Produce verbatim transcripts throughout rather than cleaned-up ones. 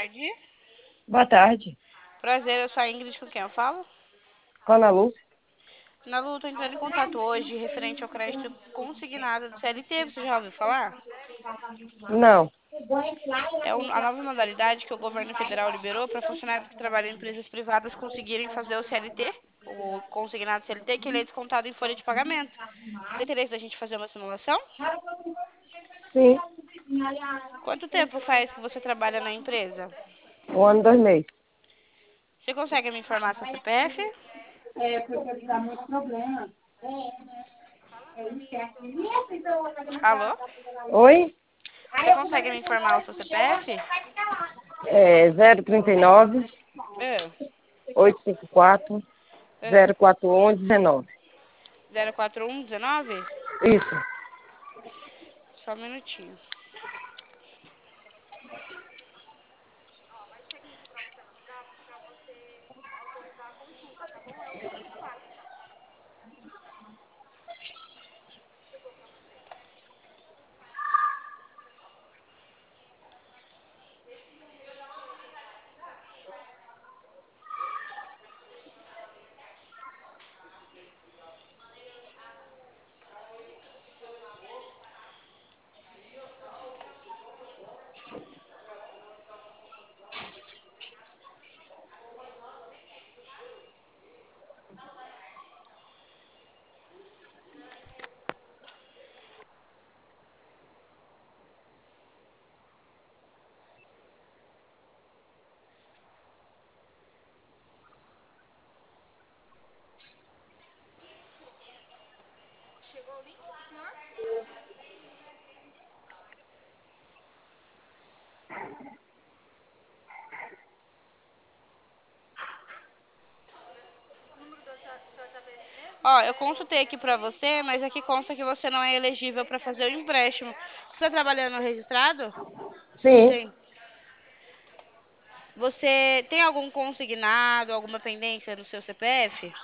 tarde. Boa tarde. Prazer, eu sou a Ingrid, com quem eu falo? Qual a Lu? Na Lu, tô entrando em contato hoje referente ao crédito consignado do C L T, você já ouviu falar? Não. É um- a nova modalidade que o governo federal liberou para funcionários que trabalham em empresas privadas conseguirem fazer o C L T, o consignado C L T, que ele é descontado em folha de pagamento. Você tem interesse da gente fazer uma simulação? Sim. Quanto tempo faz que você trabalha na empresa? Um ano, dois meses. Você consegue me informar seu C P F? É, porque dá muito problema. Alô? Oi? Você consegue me informar o seu C P F? É zero trinta e nove, Ah, oitocentos e cinquenta e quatro, ah. zero quatro um, dezenove. zero quatro um dezenove? Isso. Só um minutinho. Ó, eu consultei aqui pra você, mas aqui consta que você não é elegível pra fazer o empréstimo. Você tá trabalhando registrado? Sim. Sim. Você tem algum consignado, alguma pendência no seu C P F?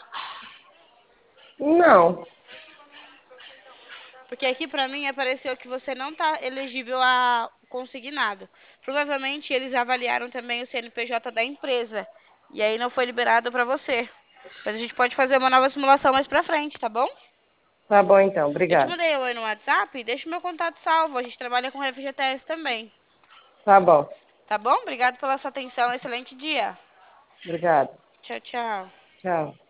Não. Porque aqui pra mim apareceu que você não tá elegível a consignado. Provavelmente eles avaliaram também o C N P J da empresa. E aí não foi liberado pra você. Mas a gente pode fazer uma nova simulação mais pra frente, tá bom? Tá bom então, Eu te obrigado. mandei oi no WhatsApp, deixa o meu contato salvo. A gente trabalha com F G T S também. Tá bom. Tá bom? Obrigado pela sua atenção. Excelente dia. Obrigado. Tchau, tchau. Tchau.